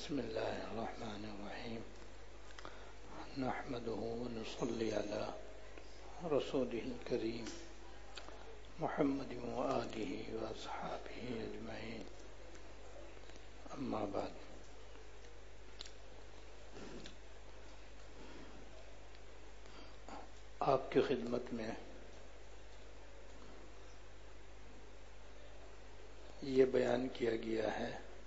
بسم الله الرحمن الرحيم نحمده ونصلي على رسوله الكريم محمد وآله وأصحابه أجمعين أما بعد آپ کی خدمت میں یہ بیان کیا گیا ہے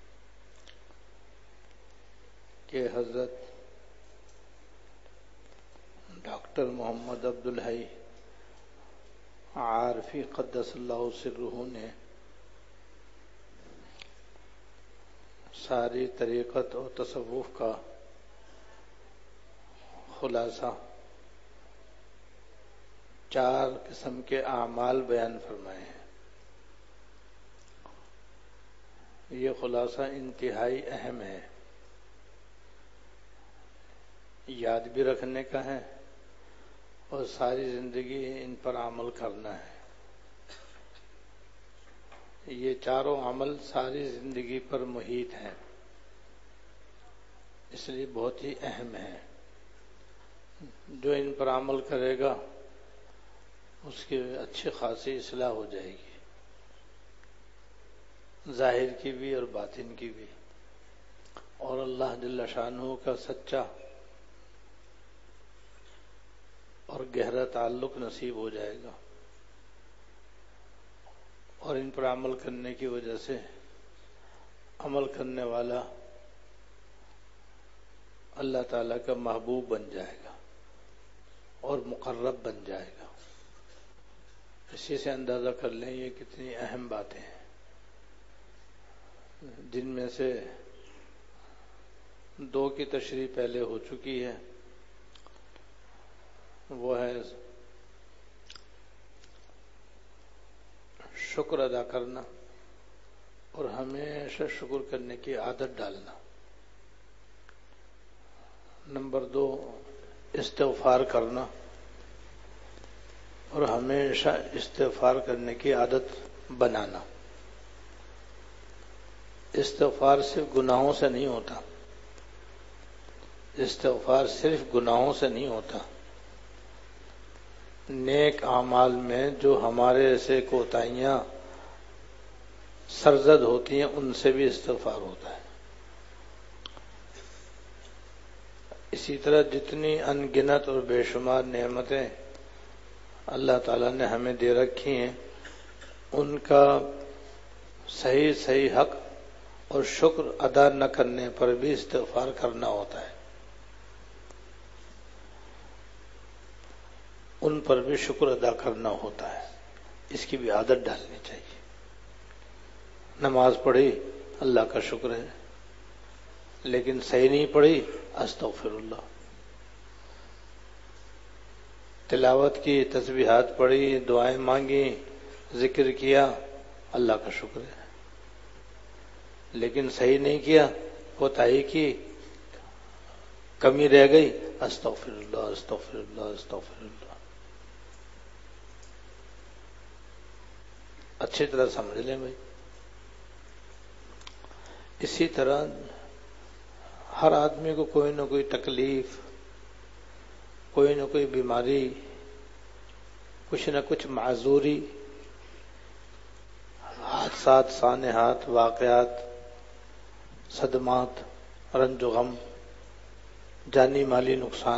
کہ حضرت ڈاکٹر محمد عبدالحی عارفی قدس اللہ سرہ نے ساری طریقت اور تصوف کا خلاصہ 4 قسم کے اعمال بیان فرمائے ہیں۔ یہ خلاصہ انتہائی اہم ہے، یاد بھی رکھنے کا ہے اور ساری زندگی ان پر عمل کرنا ہے۔ یہ چاروں عمل ساری زندگی پر محیط ہیں، اس لیے بہت ہی اہم ہے۔ جو ان پر عمل کرے گا اس کی اچھی خاصی اصلاح ہو جائے گی، ظاہر کی بھی اور باطن کی بھی، اور اللہ جل شانہ کا سچا اور گہرا تعلق نصیب ہو جائے گا، اور ان پر عمل کرنے کی وجہ سے عمل کرنے والا اللہ تعالیٰ کا محبوب بن جائے گا اور مقرب بن جائے گا۔ اسی سے اندازہ کر لیں یہ کتنی اہم باتیں ہیں، جن میں سے 2 کی تشریح پہلے ہو چکی ہے، وہ ہے شکر ادا کرنا اور ہمیشہ شکر کرنے کی عادت ڈالنا۔ نمبر 2 استغفار کرنا اور ہمیشہ استغفار کرنے کی عادت بنانا۔ استغفار صرف گناہوں سے نہیں ہوتا، استغفار صرف گناہوں سے نہیں ہوتا، نیک اعمال میں جو ہمارے سے کوتاہیاں سرزد ہوتی ہیں ان سے بھی استغفار ہوتا ہے۔ اسی طرح جتنی ان گنت اور بے شمار نعمتیں اللہ تعالیٰ نے ہمیں دے رکھی ہیں، ان کا صحیح حق اور شکر ادا نہ کرنے پر بھی استغفار کرنا ہوتا ہے، ان پر بھی شکر ادا کرنا ہوتا ہے۔ اس کی بھی عادت ڈالنی چاہیے۔ نماز پڑھی اللہ کا شکر ہے، لیکن صحیح نہیں پڑھی استغفر اللہ۔ تلاوت کی، تسبیحات پڑھی، دعائیں مانگی، ذکر کیا، اللہ کا شکر ہے، لیکن صحیح نہیں کیا، کوتاہی کی، کمی رہ گئی، استغفر اللہ استغفر اللہ استغفر اللہ۔ اچھی طرح سمجھ لیں بھائی۔ اسی طرح ہر آدمی کو کوئی نہ کوئی تکلیف، کوئی نہ کوئی بیماری، کچھ نہ کچھ معذوری، حادثات، سانحات، واقعات، صدمات، رنج و غم، جانی مالی نقصان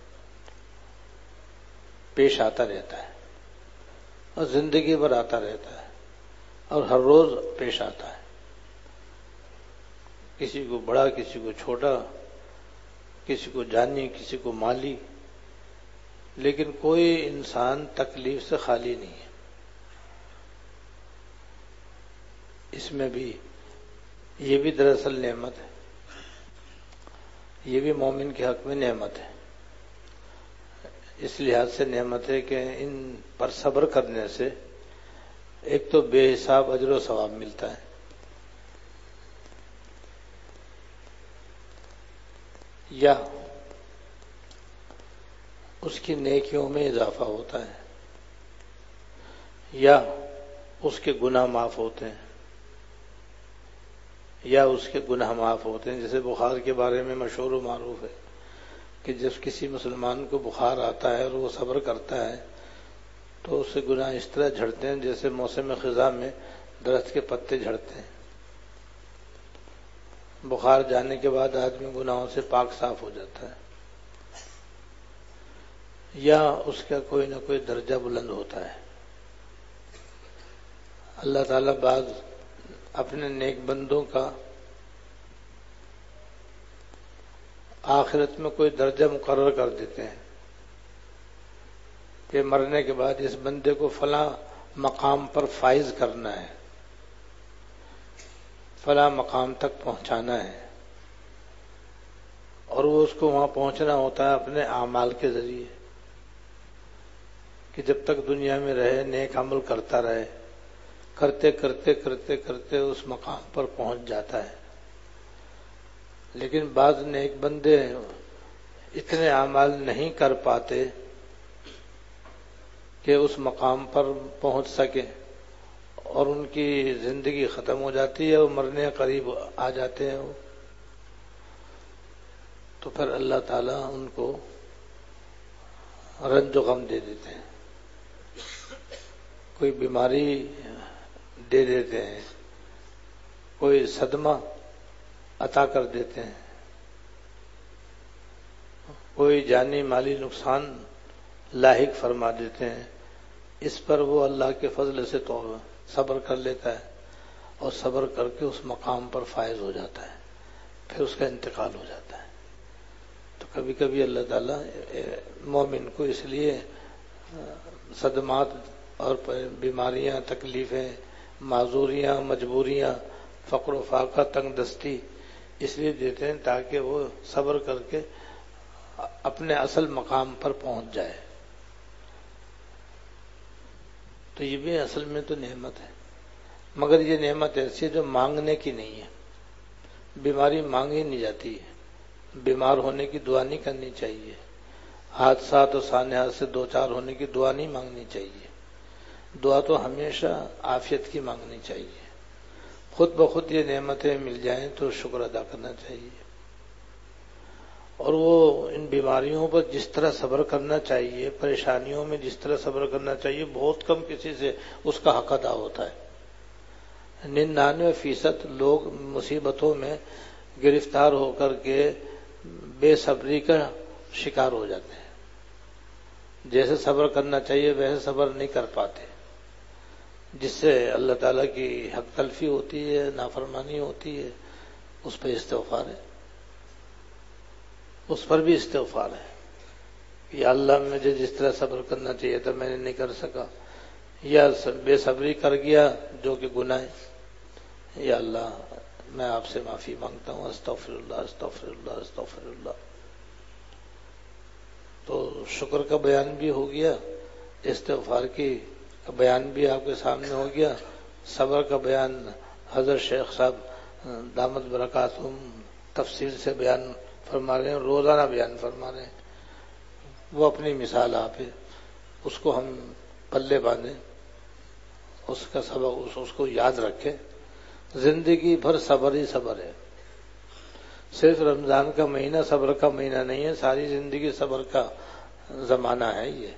پیش آتا رہتا ہے، اور زندگی بھر آتا رہتا ہے، اور ہر روز پیش آتا ہے، کسی کو بڑا، کسی کو چھوٹا، کسی کو جانی، کسی کو مالی، لیکن کوئی انسان تکلیف سے خالی نہیں ہے۔ اس میں بھی یہ بھی دراصل نعمت ہے، یہ بھی مومن کے حق میں نعمت ہے۔ اس لحاظ سے نعمت ہے کہ ان پر صبر کرنے سے ایک تو بے حساب اجر و ثواب ملتا ہے، یا اس کی نیکیوں میں اضافہ ہوتا ہے، یا اس کے گناہ معاف ہوتے ہیں، یا اس کے گناہ معاف ہوتے ہیں. جیسے بخار کے بارے میں مشہور و معروف ہے کہ جب کسی مسلمان کو بخار آتا ہے اور وہ صبر کرتا ہے تو اس سے گناہ اس طرح جھڑتے ہیں جیسے موسم خزاں میں درخت کے پتے جھڑتے ہیں. بخار جانے کے بعد آدمی گناہوں سے پاک صاف ہو جاتا ہے، یا اس کا کوئی نہ کوئی درجہ بلند ہوتا ہے. اللہ تعالیٰ بعض اپنے نیک بندوں کا آخرت میں کوئی درجہ مقرر کر دیتے ہیں کہ مرنے کے بعد اس بندے کو فلاں مقام پر فائز کرنا ہے، فلاں مقام تک پہنچانا ہے، اور وہ اس کو وہاں پہنچنا ہوتا ہے اپنے اعمال کے ذریعے، کہ جب تک دنیا میں رہے نیک عمل کرتا رہے، کرتے کرتے کرتے کرتے اس مقام پر پہنچ جاتا ہے. لیکن بعض نیک بندے اتنے اعمال نہیں کر پاتے کہ اس مقام پر پہنچ سکے، اور ان کی زندگی ختم ہو جاتی ہے، وہ مرنے قریب آ جاتے ہیں. تو پھر اللہ تعالیٰ ان کو رنج و غم دے دیتے ہیں، کوئی بیماری دے دیتے ہیں، کوئی صدمہ عطا کر دیتے ہیں، کوئی جانی مالی نقصان لاحق فرما دیتے ہیں. اس پر وہ اللہ کے فضل سے تو صبر کر لیتا ہے اور صبر کر کے اس مقام پر فائز ہو جاتا ہے، پھر اس کا انتقال ہو جاتا ہے. تو کبھی کبھی اللہ تعالیٰ مومن کو اس لیے صدمات اور بیماریاں، تکلیفیں، معذوریاں، مجبوریاں، فقر و فاقہ، تنگ دستی اس لیے دیتے ہیں تاکہ وہ صبر کر کے اپنے اصل مقام پر پہنچ جائے. تو یہ بھی اصل میں تو نعمت ہے، مگر یہ نعمت ایسی ہے جو مانگنے کی نہیں ہے. بیماری مانگی نہیں جاتی ہے، بیمار ہونے کی دعا نہیں کرنی چاہیے، حادثات و سانحات سے دوچار ہونے کی دعا نہیں مانگنی چاہیے. دعا تو ہمیشہ عافیت کی مانگنی چاہیے. خود بخود یہ نعمتیں مل جائیں تو شکر ادا کرنا چاہیے. اور وہ ان بیماریوں پر جس طرح صبر کرنا چاہیے، پریشانیوں میں جس طرح صبر کرنا چاہیے، بہت کم کسی سے اس کا حق ادا ہوتا ہے. 99% لوگ مصیبتوں میں گرفتار ہو کر کے بے صبری کا شکار ہو جاتے ہیں. جیسے صبر کرنا چاہیے ویسے صبر نہیں کر پاتے، جس سے اللہ تعالیٰ کی حق تلفی ہوتی ہے، نافرمانی ہوتی ہے. اس پہ استغفار ہے، اس پر بھی استغفار ہے. یا اللہ مجھے جس طرح صبر کرنا چاہیے تھا میں نے نہیں کر سکا، یا بے صبری کر گیا جو کہ گناہ ہے. یا اللہ میں آپ سے معافی مانگتا ہوں، استغفر اللہ استغفر اللہ استغفر اللہ. تو شکر کا بیان بھی ہو گیا، استغفار کی بیان بھی آپ کے سامنے ہو گیا، صبر کا بیان حضرت شیخ صاحب دامت برکاتہم تفصیل سے بیان فرما رہے ہیں، روزانہ بیان فرما رہے ہیں. وہ اپنی مثال آپ ہے، اس کو ہم پلے باندھیں، اس کا سبق اس کو یاد رکھیں. زندگی بھر صبر ہی صبر ہے. صرف رمضان کا مہینہ صبر کا مہینہ نہیں ہے، ساری زندگی صبر کا زمانہ ہے. یہ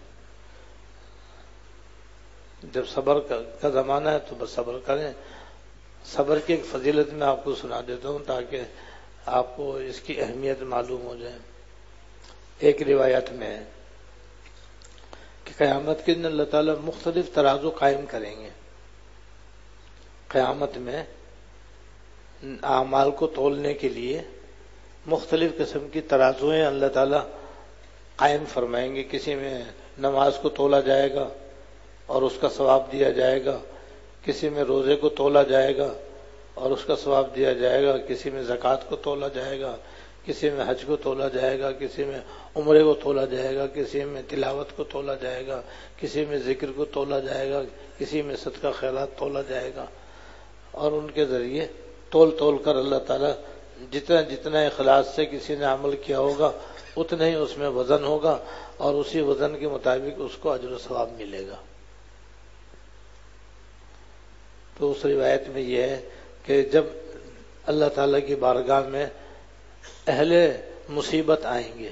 جب صبر کا زمانہ ہے تو بس صبر کریں. صبر کی ایک فضیلت میں آپ کو سنا دیتا ہوں تاکہ آپ کو اس کی اہمیت معلوم ہو جائے. ایک روایت میں ہے کہ قیامت کے دن اللہ تعالیٰ مختلف ترازو قائم کریں گے. قیامت میں اعمال کو تولنے کے لیے مختلف قسم کی ترازویں اللہ تعالیٰ قائم فرمائیں گے. کسی میں نماز کو تولا جائے گا اور اس کا ثواب دیا جائے گا، کسی میں روزے کو تولا جائے گا اور اس کا ثواب دیا جائے گا، کسی میں زکوٰۃ کو تولا جائے گا، کسی میں حج کو تولا جائے گا، کسی میں عمرے کو تولا جائے گا، کسی میں تلاوت کو تولا جائے گا، کسی میں ذکر کو تولا جائے گا، کسی میں صدقہ خیرات تولا جائے گا. اور ان کے ذریعے تول کر اللہ تعالیٰ جتنا جتنا اخلاص سے کسی نے عمل کیا ہوگا اتنا ہی اس میں وزن ہوگا، اور اسی وزن کے مطابق اس کو اجر و ثواب ملے گا. تو اس روایت میں یہ ہے کہ جب اللہ تعالیٰ کی بارگاہ میں اہل مصیبت آئیں گے،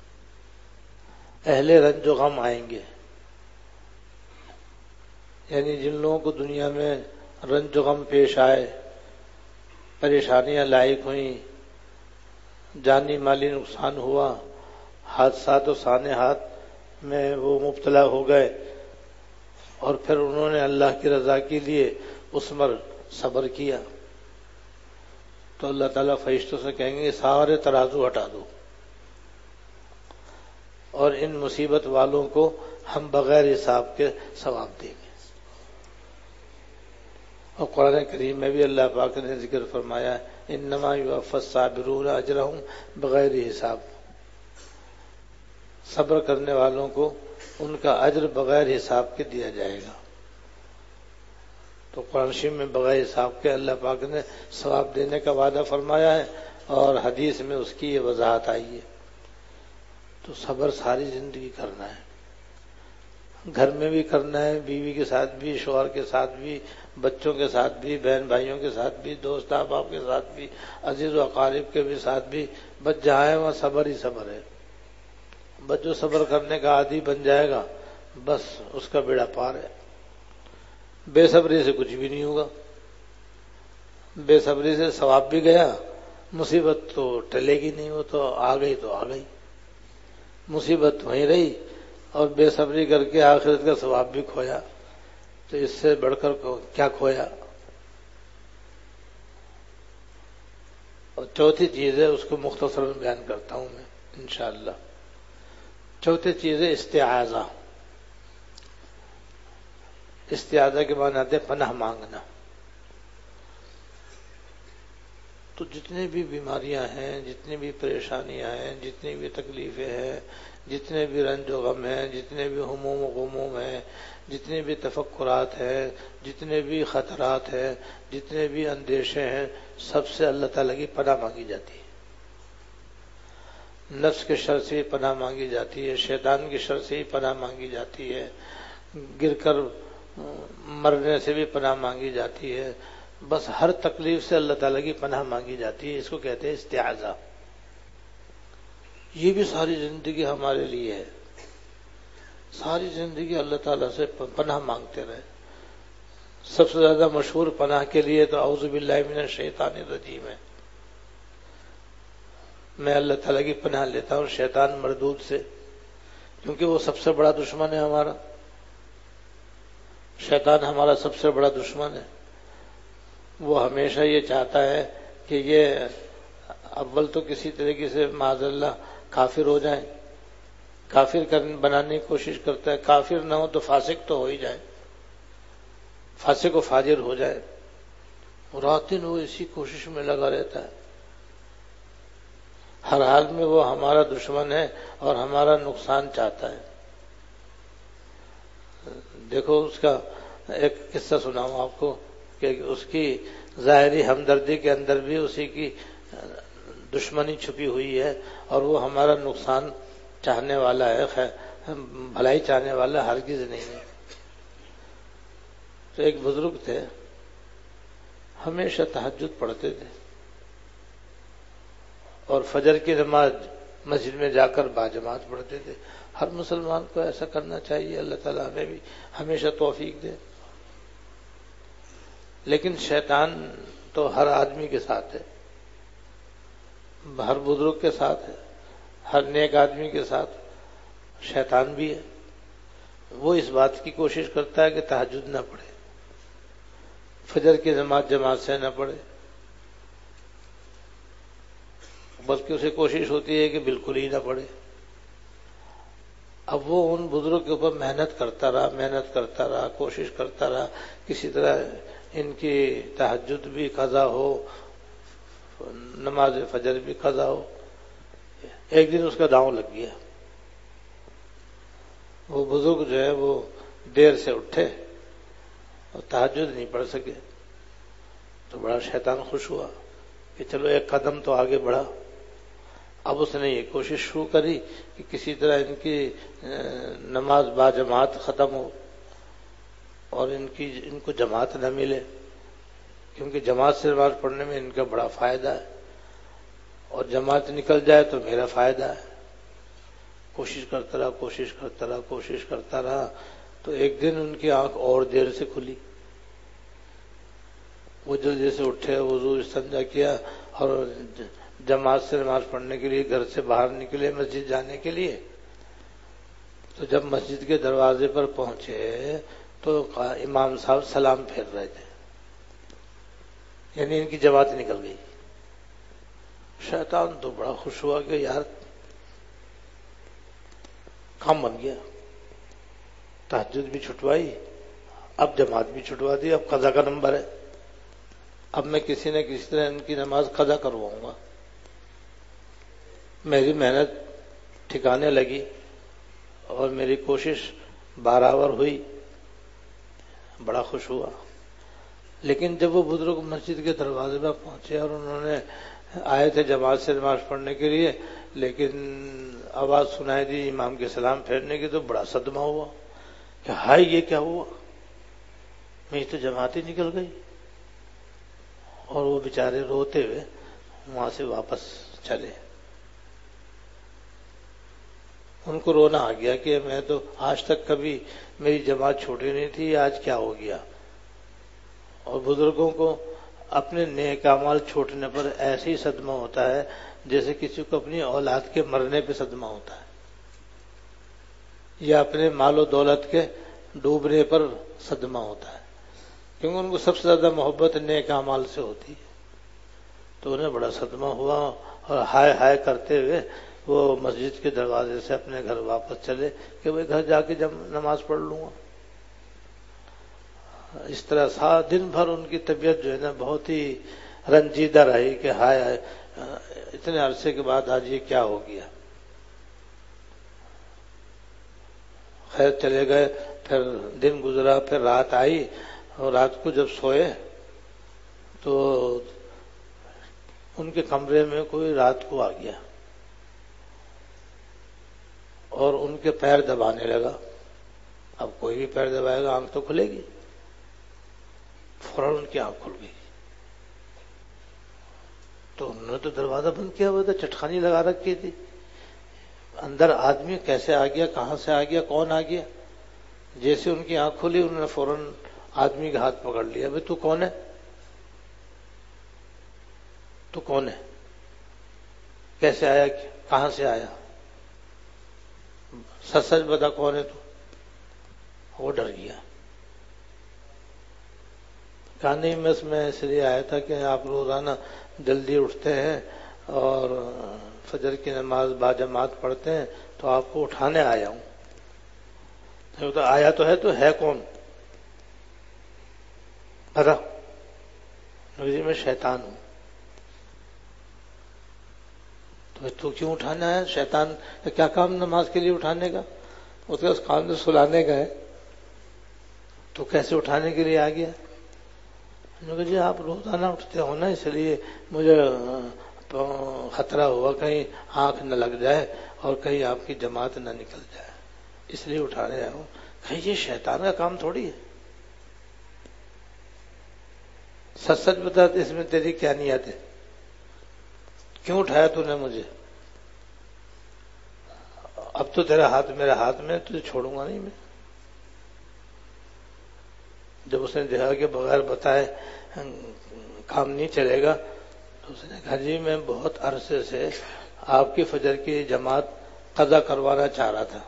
اہل رنج و غم آئیں گے، یعنی جن لوگوں کو دنیا میں رنج و غم پیش آئے، پریشانیاں لاحق ہوئیں، جانی مالی نقصان ہوا، حادثات و سانحات میں وہ مبتلا ہو گئے، اور پھر انہوں نے اللہ کی رضا کے لیے اس پر صبر کیا، تو اللہ تعالیٰ فرشتوں سے کہیں گے سارے ترازو ہٹا دو، اور ان مصیبت والوں کو ہم بغیر حساب کے ثواب دیں گے۔ اور قرآن کریم میں بھی اللہ پاک نے ذکر فرمایا انما یوفی الصابرون اجرہم بغیر حساب، صبر کرنے والوں کو ان کا اجر بغیر حساب کے دیا جائے گا۔ تو قرآن شریف میں بغیر حساب کے اللہ پاک نے ثواب دینے کا وعدہ فرمایا ہے، اور حدیث میں اس کی یہ وضاحت آئی ہے۔ تو صبر ساری زندگی کرنا ہے، گھر میں بھی کرنا ہے، بیوی کے ساتھ بھی، شوہر کے ساتھ بھی، بچوں کے ساتھ بھی، بہن بھائیوں کے ساتھ بھی، دوست احباب کے ساتھ بھی، عزیز و اقارب کے بھی ساتھ بھی، بس جہاں ہے وہاں صبر ہی صبر ہے۔ بس جو صبر کرنے کا عادی بن جائے گا بس اس کا بیڑا پار ہے۔ بے صبری سے کچھ بھی نہیں ہوگا، بے صبری سے ثواب بھی گیا، مصیبت تو ٹلے گی نہیں، وہ تو آ گئی تو آ گئی، مصیبت وہیں رہی، اور بے صبری کر کے آخرت کا ثواب بھی کھویا، تو اس سے بڑھ کر کیا کھویا۔ اور چوتھی چیز ہے، اس کو مختصر بیان کرتا ہوں میں انشاءاللہ۔ چوتھی چیز ہے استعاذہ۔ استعاذہ کے معنی آتے ہیں پناہ مانگنا۔ تو جتنے بھی بیماریاں ہیں، جتنی بھی پریشانیاں ہیں، جتنی بھی تکلیفیں ہیں، جتنے بھی رنج و غم ہیں، جتنے بھی ہموم و غموم ہیں، جتنے بھی تفکرات ہیں، جتنے بھی خطرات ہیں، جتنے بھی اندیشے ہیں، سب سے اللہ تعالیٰ کی پناہ مانگی جاتی ہے۔ نفس کے شر سے پناہ مانگی جاتی ہے، شیطان کی شر سے پناہ مانگی جاتی ہے، گر کر مرنے سے بھی پناہ مانگی جاتی ہے، بس ہر تکلیف سے اللہ تعالیٰ کی پناہ مانگی جاتی ہے۔ اس کو کہتے ہیں استعاذہ۔ یہ بھی ساری زندگی ہمارے لیے ہے، ساری زندگی اللہ تعالیٰ سے پناہ مانگتے رہے۔ سب سے زیادہ مشہور پناہ کے لیے تو اعوذ باللہ من الشیطان الرجیم ہے، میں اللہ تعالیٰ کی پناہ لیتا ہوں شیطان مردود سے، کیونکہ وہ سب سے بڑا دشمن ہے ہمارا۔ شیطان ہمارا سب سے بڑا دشمن ہے، وہ ہمیشہ یہ چاہتا ہے کہ یہ اول تو کسی طریقے سے معاذ اللہ کافر ہو جائیں، کافر بنانے کی کوشش کرتا ہے، کافر نہ ہو تو فاسق تو ہو ہی جائے، فاسق و فاجر ہو جائے، رات دن وہ اسی کوشش میں لگا رہتا ہے۔ ہر حال میں وہ ہمارا دشمن ہے اور ہمارا نقصان چاہتا ہے۔ دیکھو اس کا ایک قصہ سناؤں آپ کو کہ اس کی ظاہری ہمدردی کے اندر بھی اسی کی دشمنی چھپی ہوئی ہے، اور وہ ہمارا نقصان چاہنے والا ہے، بھلائی چاہنے والا ہرگز نہیں ہے۔ تو ایک بزرگ تھے، ہمیشہ تہجد پڑھتے تھے، اور فجر کی نماز مسجد میں جا کر باجماعت پڑھتے تھے۔ ہر مسلمان کو ایسا کرنا چاہیے، اللہ تعالیٰ ہمیں بھی ہمیشہ توفیق دے۔ لیکن شیطان تو ہر آدمی کے ساتھ ہے، ہر بزرگ کے ساتھ ہے، ہر نیک آدمی کے ساتھ شیطان بھی ہے۔ وہ اس بات کی کوشش کرتا ہے کہ تہجد نہ پڑھے، فجر کی نماز جماعت سے نہ پڑھے، بلکہ اسے کوشش ہوتی ہے کہ بالکل ہی نہ پڑھے۔ اب وہ ان بزرگ کے اوپر محنت کرتا رہا، کوشش کرتا رہا، کسی طرح ان کی تہجد بھی قضا ہو، نماز فجر بھی قضا ہو۔ ایک دن اس کا داؤں لگ گیا، وہ بزرگ جو ہے وہ دیر سے اٹھے اور تہجد نہیں پڑھ سکے، تو بڑا شیطان خوش ہوا کہ چلو ایک قدم تو آگے بڑھا۔ اب اس نے یہ کوشش شروع کری کہ کسی طرح ان کی نماز با جماعت ختم ہو اور ان کو جماعت نہ ملے۔ کیونکہ جماعت سے نماز پڑھنے میں ان کا بڑا فائدہ ہے، اور جماعت نکل جائے تو میرا فائدہ ہے۔ کوشش کرتا رہا تو ایک دن ان کی آنکھ اور دیر سے کھلی۔ وہ جلدی سے اٹھے، وضو استنجا کیا اور جماعت سے نماز پڑھنے کے لیے گھر سے باہر نکلے مسجد جانے کے لیے۔ تو جب مسجد کے دروازے پر پہنچے تو امام صاحب سلام پھیر رہے تھے، یعنی ان کی جماعت نکل گئی۔ شیطان تو بڑا خوش ہوا کہ یار کام بن گیا، تہجد بھی چھٹوائی، اب جماعت بھی چھٹوا دی، اب قضا کا نمبر ہے، اب میں کسی نہ کسی طرح ان کی نماز قضا کرواؤں گا۔ میری محنت ٹھکانے لگی اور میری کوشش برابر ہوئی، بڑا خوش ہوا۔ لیکن جب وہ بزرگ مسجد کے دروازے پر پہنچے اور انہوں نے آئے تھے جماعت سے نماز پڑھنے کے لیے، لیکن آواز سنائی دی امام کے سلام پھیرنے کی، تو بڑا صدمہ ہوا کہ ہائے یہ کیا ہوا، میری تو جماعت ہی نکل گئی۔ اور وہ بیچارے روتے ہوئے وہاں سے واپس چلے۔ ان کو رونا آ گیا کہ میں تو آج تک کبھی میری جماعت چھوٹی نہیں تھی، آج کیا ہو گیا۔ اور بزرگوں کو اپنے نیک اعمال چھوٹنے پر ایسے ہی صدمہ ہوتا ہے جیسے کسی کو اپنی اولاد کے مرنے پہ صدمہ ہوتا ہے، یا اپنے مال و دولت کے ڈوبنے پر صدمہ ہوتا ہے، کیونکہ ان کو سب سے زیادہ محبت نیک اعمال سے ہوتی ہے۔ تو انہیں بڑا صدمہ ہوا اور ہائے ہائے کرتے ہوئے وہ مسجد کے دروازے سے اپنے گھر واپس چلے کہ وہ گھر جا کے جب نماز پڑھ لوں گا۔ اس طرح سارا دن بھر ان کی طبیعت جو ہے نا بہت ہی رنجیدہ رہی کہ ہائے ہائے اتنے عرصے کے بعد آج یہ کیا ہو گیا۔ خیر چلے گئے، پھر دن گزرا، پھر رات آئی، اور رات کو جب سوئے تو ان کے کمرے میں کوئی رات کو آ گیا اور ان کے پیر دبانے لگا۔ اب کوئی بھی پیر دبائے گا آنکھ تو کھلے گی، فوراً ان کی آنکھ کھل گئی۔ تو انہوں نے تو دروازہ بند کیا ہوا تھا، چٹخانی لگا رکھی تھی، اندر آدمی کیسے آ گیا، کہاں سے آ گیا، کون آ گیا۔ جیسے ان کی آنکھ کھلی انہوں نے فوراً آدمی کا ہاتھ پکڑ لیا، بھائی تو کون ہے، تو کون ہے، کیسے آیا، کہاں سے آیا، سچ سچ بتا کون ہے تو۔ وہ ڈر گیا، کہا نہیں میں اس لیے آیا تھا کہ آپ روزانہ جلدی اٹھتے ہیں اور فجر کی نماز باجماعت پڑھتے ہیں تو آپ کو اٹھانے آیا ہوں۔ تو آیا تو ہے کون، بتا۔ میں شیطان ہوں۔ تو کیوں اٹھانے آیا، شیطان کا کیا کام نماز کے لیے اٹھانے کا، اس کام سے سلانے کا ہے، تو کیسے اٹھانے کے لیے آ گیا۔ جی آپ روزانہ اٹھتے ہو نا، اس لیے مجھے خطرہ ہوا کہیں آنکھ نہ لگ جائے اور کہیں آپ کی جماعت نہ نکل جائے، اس لیے اٹھانے آیا ہوں۔ کہیں یہ شیطان کا کام تھوڑی ہے، سچ سچ بتا اس میں تیری کیا نیت ہے، کیوں اٹھایا تو نے مجھے، اب تو تیرا ہاتھ میرے ہاتھ میں، تجھے چھوڑوں گا نہیں میں۔ جب اس نے دیکھا کہ بغیر بتائے کام نہیں چلے گا تو اس نے کہا جی میں بہت عرصے سے آپ کی فجر کی جماعت قضا کروانا چاہ رہا تھا،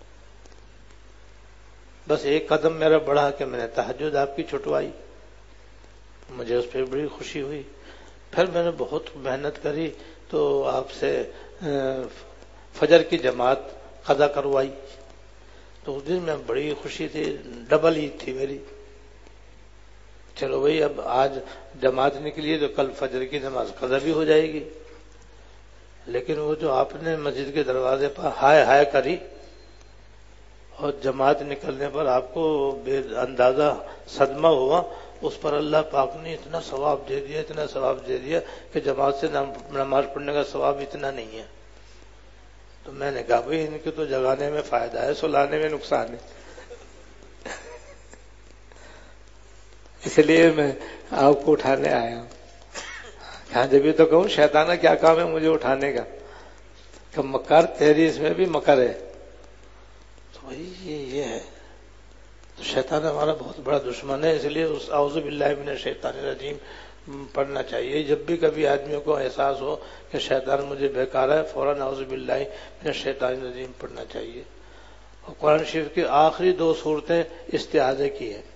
بس ایک قدم میرا بڑھا کہ میں نے تہجد آپ کی چھٹوائی، مجھے اس پہ بڑی خوشی ہوئی، پھر میں نے بہت محنت کری تو آپ سے فجر کی جماعت قضا کروائی، تو اس دن میں بڑی خوشی تھی، ڈبل عید تھی میری۔ چلو بھائی اب آج جماعت نکلی تو کل فجر کی نماز قضا بھی ہو جائے گی۔ لیکن وہ جو آپ نے مسجد کے دروازے پر ہائے ہائے کری اور جماعت نکلنے پر آپ کو بے اندازہ صدمہ ہوا، اس پر اللہ پاک نے اتنا ثواب دے دیا، اتنا ثواب دے دیا کہ جماعت سے نماز پڑھنے کا ثواب اتنا نہیں ہے۔ تو میں نے کہا بھائی ان کو تو جگانے میں فائدہ ہے، سلانے میں نقصان ہے، اس لیے میں آپ کو اٹھانے آیا ہوں. ہاں جب یہ تو کہوں شیطانہ کیا کام ہے مجھے اٹھانے کا، کہ مکر تیری اس میں بھی مکر ہے. تو بھائی یہ ہے، تو شیطان ہمارا بہت بڑا دشمن ہے. اس لیے اس اعوذ باللہ من الشیطان الرجیم پڑھنا چاہیے. جب بھی کبھی آدمیوں کو احساس ہو کہ شیطان مجھے بہکار ہے، فوراً اعوذ باللہ من الشیطان الرجیم پڑھنا چاہیے. اور قرآن شریف کی آخری 2 صورتیں استعاذے کی ہیں.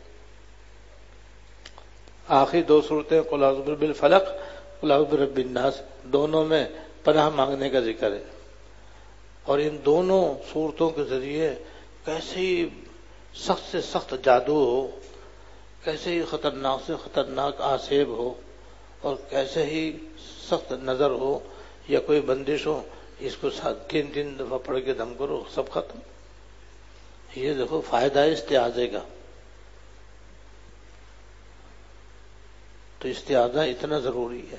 آخری 2 صورتیں قل اعوذ برب الفلق، قل اعوذ برب الناس، دونوں میں پناہ مانگنے کا ذکر ہے. اور ان دونوں صورتوں کے ذریعے کیسے ہی سخت سے سخت جادو ہو، کیسے ہی خطرناک سے خطرناک آسیب ہو، اور کیسے ہی سخت نظر ہو یا کوئی بندش ہو، اس کو 3 دفعہ پڑھ کے دم کرو، سب ختم. یہ دیکھو فائدہ ہے استعاذے کا. تو استعاذہ اتنا ضروری ہے.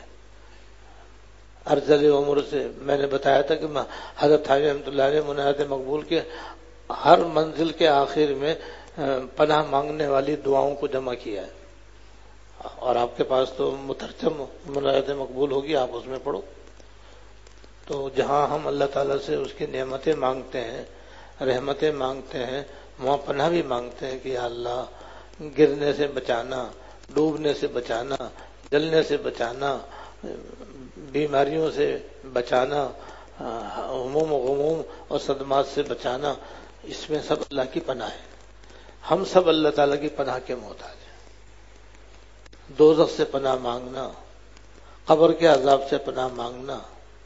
ارذل عمر سے میں نے بتایا تھا کہ حضرت تھانوی رحمۃ اللہ علیہ مناجات مقبول کے ہر منزل کے آخر میں پناہ مانگنے والی دعاؤں کو جمع کیا ہے. اور آپ کے پاس تو مترجم مناجات مقبول ہوگی، آپ اس میں پڑھو. تو جہاں ہم اللہ تعالیٰ سے اس کی نعمتیں مانگتے ہیں، رحمتیں مانگتے ہیں، وہاں پناہ بھی مانگتے ہیں کہ یا اللہ گرنے سے بچانا، ڈوبنے سے بچانا، جلنے سے بچانا، بیماریوں سے بچانا، ہموم و غموم اور صدمات سے بچانا. اس میں سب اللہ کی پناہ ہے. ہم سب اللہ تعالیٰ کی پناہ کے محتاج ہیں. دوزخ سے پناہ مانگنا، قبر کے عذاب سے پناہ مانگنا،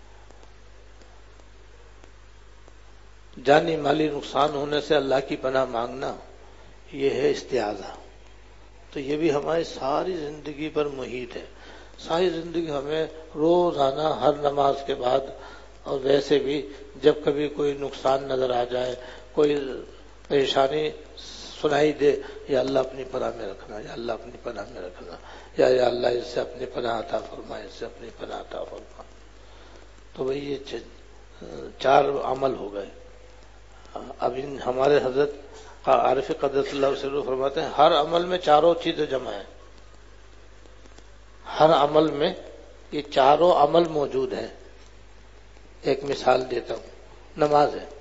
جانی مالی نقصان ہونے سے اللہ کی پناہ مانگنا، یہ ہے استعاذہ. تو یہ بھی ہماری ساری زندگی پر محیط ہے. ساری زندگی ہمیں روزانہ ہر نماز کے بعد اور ویسے بھی جب کبھی کوئی نقصان نظر آ جائے، کوئی پریشانی سنائی دے، یا اللہ اپنی پناہ میں رکھنا، یا اللہ اپنی پناہ میں رکھنا، یا اللہ اس سے اپنی پناہ عطا فرما، اس سے اپنی پناہ عطا فرما. تو بھئی یہ 4 عمل ہو گئے. اب ان ہمارے حضرت عارف قدس اللہ وسلم فرماتے ہیں ہر عمل میں 4 چیزیں جمع ہیں. ہر عمل میں یہ 4 عمل موجود ہیں. ایک مثال دیتا ہوں، نماز ہے.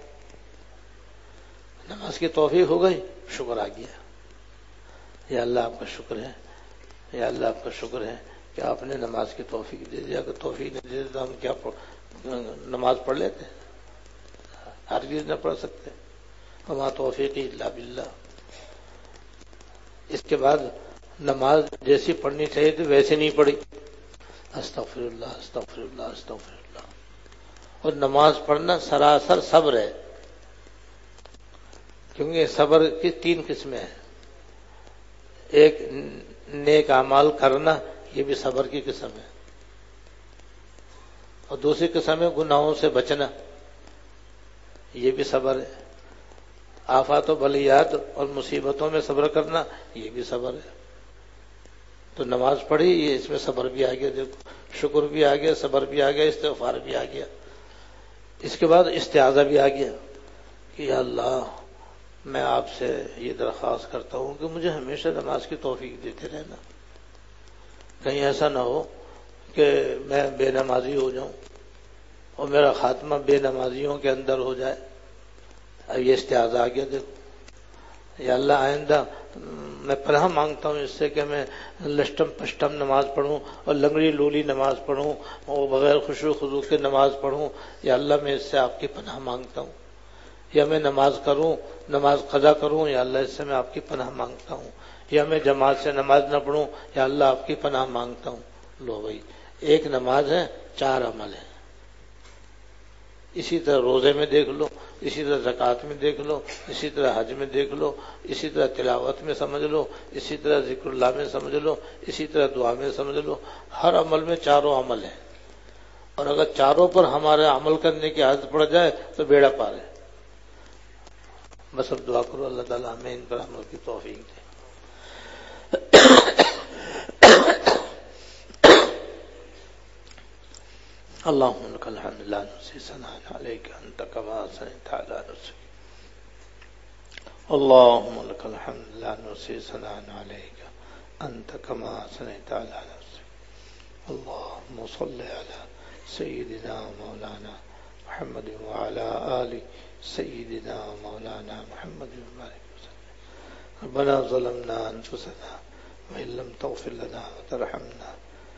نماز کی توفیق ہو گئی، شکر آ گیا. یا اللہ آپ کا شکر ہے، یا اللہ آپ کا شکر ہے کہ آپ نے نماز کی توفیق دے دیا. اگر توفیق نہیں دے تو ہم کیا نماز پڑھ لیتے؟ ہرگز نہ پڑھ سکتے. وما توفیقی الا باللہ. اس کے بعد نماز جیسی پڑھنی چاہیے تھی ویسے نہیں پڑھی. استغفر اللہ استغفر اللہ استغفر اللہ. اور نماز پڑھنا سراسر صبر ہے، کیونکہ صبر کی 3 قسمیں ہیں. ایک نیک اعمال کرنا، یہ بھی صبر کی قسم ہے. اور دوسری قسم ہے گناہوں سے بچنا، یہ بھی صبر ہے. آفات و بلیات اور مصیبتوں میں صبر کرنا، یہ بھی صبر ہے. تو نماز پڑھی، یہ اس میں صبر بھی آ گیا. دیکھو شکر بھی آ گیا، صبر بھی آ گیا، استغفار بھی آ گیا. اس کے بعد استعاذہ بھی آ گیا کہ یا اللہ میں آپ سے یہ درخواست کرتا ہوں کہ مجھے ہمیشہ نماز کی توفیق دیتے رہنا. کہیں ایسا نہ ہو کہ میں بے نمازی ہو جاؤں اور میرا خاتمہ بے نمازیوں کے اندر ہو جائے. اب یہ استعاذہ آ گیا. دیکھو یا اللہ آئندہ میں پناہ مانگتا ہوں اس سے کہ میں لشٹم پشٹم نماز پڑھوں اور لنگڑی لولی نماز پڑھوں اور بغیر خشوع خضوع کے نماز پڑھوں. یا اللہ میں اس سے آپ کی پناہ مانگتا ہوں. یا میں نماز کروں، نماز قضا کروں، یا اللہ اس سے میں آپ کی پناہ مانگتا ہوں. یا میں جماعت سے نماز نہ پڑھوں، یا اللہ آپ کی پناہ مانگتا ہوں. لو بھائی، ایک نماز ہے، 4 عمل ہیں. اسی طرح روزے میں دیکھ لو، اسی طرح زکوٰۃ میں دیکھ لو، اسی طرح حج میں دیکھ لو، اسی طرح تلاوت میں سمجھ لو، اسی طرح ذکر اللہ میں سمجھ لو، اسی طرح دعا میں سمجھ لو. ہر عمل میں 4 عمل ہیں. اور اگر 4 پر ہمارا عمل کرنے کی عادت پڑ جائے تو بیڑا پار ہے. بس اب دعا کرو اللہ تعالیٰ ہمیں ان پر عمل کی توفیق دے. اللهم لك الحمد لا نحصي ثناء عليك أنت كما أثنيت على نفسك. اللهم لك الحمد لا نحصي ثناء عليك أنت كما أثنيت على نفسك. اللهم صل على سيدنا ومولانا محمد وعلى آل سيدنا ومولانا محمد وبارك وسلم. ربنا ظلمنا أنفسنا وإن لم تغفر لنا وترحمنا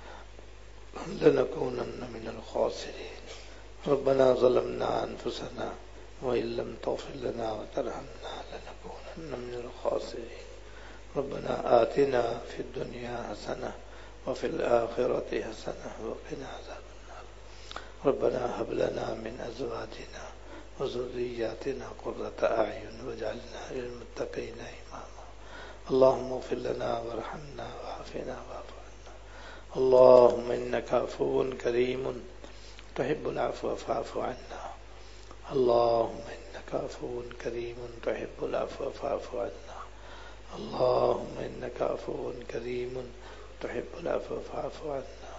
لنكونن من الخاسرين. ربنا ظلمنا أنفسنا وإن لم تغفر لنا وترحمنا لنكونن من الخاسرين. ربنا آتنا في الدنيا حسنة وفي الآخرة حسنة وقنا عذاب النار. ربنا هب لنا من أزواجنا وذرياتنا قرة أعين واجعلنا للمتقين إماما. اللهم اغفر لنا وارحمنا وعافنا واعف عنا. اللهم إنك عفو كريم تحب العفو فاعف عنا. اللهم إنك عفو كريم تحب العفو فاعف عنا. اللهم إنك عفو كريم تحب العفو فاعف عنا.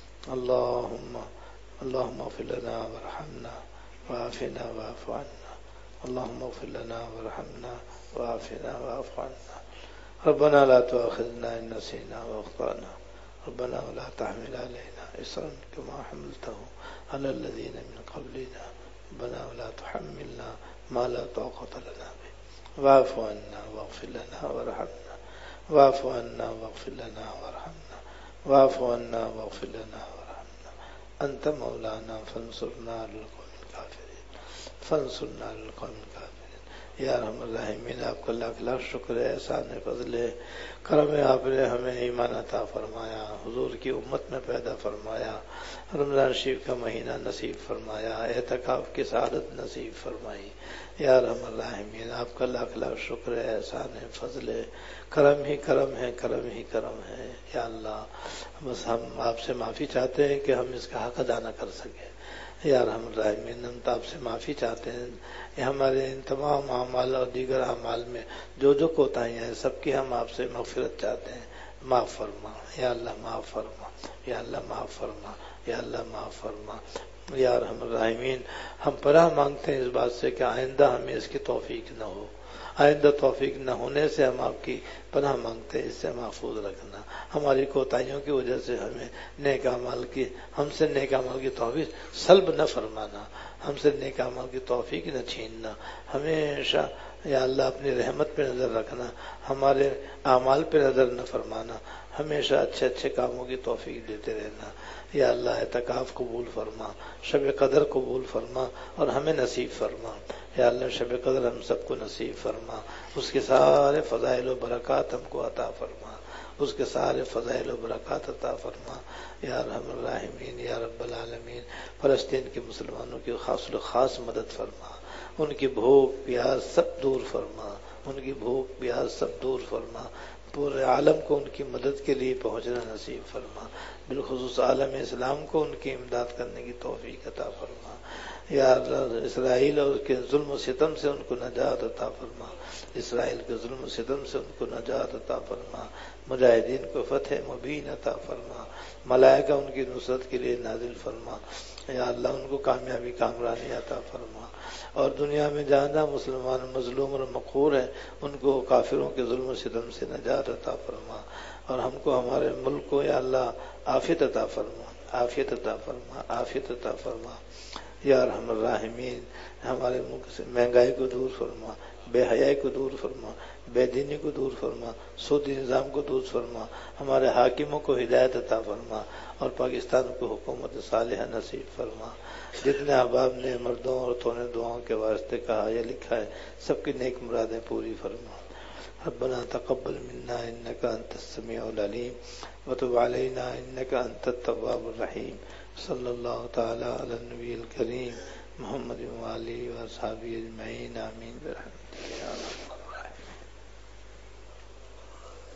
اللهم اغفر لنا وارحمنا وعافنا واعف عنا. اللهم اغفر لنا وارحمنا وعافنا واعف عنا. ربنا لا تؤاخذنا إن نسينا وأخطأنا. ربنا ولا تحمل علينا إصرا كما حملته على الذين من قبلنا. ربنا ولا تحملنا ما لا طاقة لنا به. واعف عنا واغفر لنا وارحمنا. واعف عنا واغفر لنا وارحمنا. واعف عنا واغفر لنا وارحمنا. أنت مولانا فانصرنا على القوم الكافرين. فانصرنا على القوم الكافرين. یا رحم الرحیمین، آپ کا لاکھ لاکھ شکر ہے، احسان ہے، فضل ہے، کرم ہے، آپ نے ہمیں ایمان عطا فرمایا، حضور کی امت میں پیدا فرمایا، رمضان شریف کا مہینہ نصیب فرمایا، اعتکاف کی سعادت نصیب فرمائی. یا رحم الرحیمین، آپ کا لاکھ لاکھ شکر ہے، احسان ہے، فضل ہے، کرم ہی کرم ہے، کرم ہی کرم ہے. یا اللہ، بس ہم آپ سے معافی چاہتے ہیں کہ ہم اس کا حق ادا نہ کر سکیں. یا رحم الرحیمین، ہم تو آپ سے معافی چاہتے ہیں، یہ ہمارے ان تمام اعمال اور دیگر اعمال میں جو جو کوتاہیاں ہیں سب کی ہم آپ سے مغفرت چاہتے ہیں. معاف فرما یا اللہ، معاف فرما یا اللہ، معاف فرما یا اللہ، معاف فرما. یا رحم الرحیمین، ہم پناہ مانگتے ہیں اس بات سے کہ آئندہ ہمیں اس کی توفیق نہ ہو. آئندہ توفیق نہ ہونے سے ہم آپ کی پناہ مانگتے ہیں، اس سے محفوظ رکھنا. ہماری کوتاہیوں کی وجہ سے ہمیں نیک اعمال کی، ہم سے نیک اعمال کی توفیق سلب نہ فرمانا، ہم سے نیک اعمال کی توفیق نہ چھیننا. ہمیشہ یا اللہ اپنی رحمت پہ نظر رکھنا، ہمارے اعمال پہ نظر نہ فرمانا، ہمیشہ اچھے اچھے کاموں کی توفیق دیتے رہنا. یا اللہ اعتکاف قبول فرما، شب قدر قبول فرما اور ہمیں نصیب فرما. یا اللہ شب قدر ہم سب کو نصیب فرما، اس کے سارے فضائل و برکات ہم کو عطا فرما، اس کے سارے فضائل و برکات عطا فرما. یا رحم الراحمین، یا رب العالمین، فلسطین کے مسلمانوں کی خاص مدد فرما، ان کی بھوک پیاس سب دور فرما، ان کی بھوک پیاس سب دور فرما. پورے عالم کو ان کی مدد کے لیے پہنچنا نصیب فرما، بالخصوص عالم اسلام کو ان کی امداد کرنے کی توفیق عطا فرما. یا اللہ اسرائیل اور اس کے ظلم و ستم سے ان کو نجات عطا فرما، اسرائیل کے ظلم و ستم سے ان کو نجات عطا فرما. مجاہدین کو فتح مبین عطا فرما، ملائکہ ان کی نصرت کے لیے نازل فرما. یا اللہ ان کو کامیابی کامرانی عطا فرما. اور دنیا میں جہاں مسلمان مظلوم اور مقہور ہیں ان کو کافروں کے ظلم و ستم سے نجات عطا فرما. اور ہم کو ہمارے ملک کو یا اللہ عافیت عطا فرما، عافیت عطا فرما، عافیت عطا فرما. یا ارحم الراحمین، ہمارے ملک سے مہنگائی کو دور فرما، بے حیائی کو دور فرما، بے دینی کو دور فرما، سودی نظام کو دور فرما. ہمارے حاکموں کو ہدایت عطا فرما اور پاکستان کو حکومت صالحہ نصیب فرما. جتنے احباب نے مردوں اور عورتوں نے دعاؤں کے واسطے کہا یا لکھا ہے سب کی نیک مرادیں پوری فرما. ربنا تقبل منا انك انت السميع العليم وتب علينا انك انت التواب الرحيم. صلی اللہ تعالی علی النبی الکریم محمد وآلہ وصحبہ اجمعین. آمین برحمتک یا رب.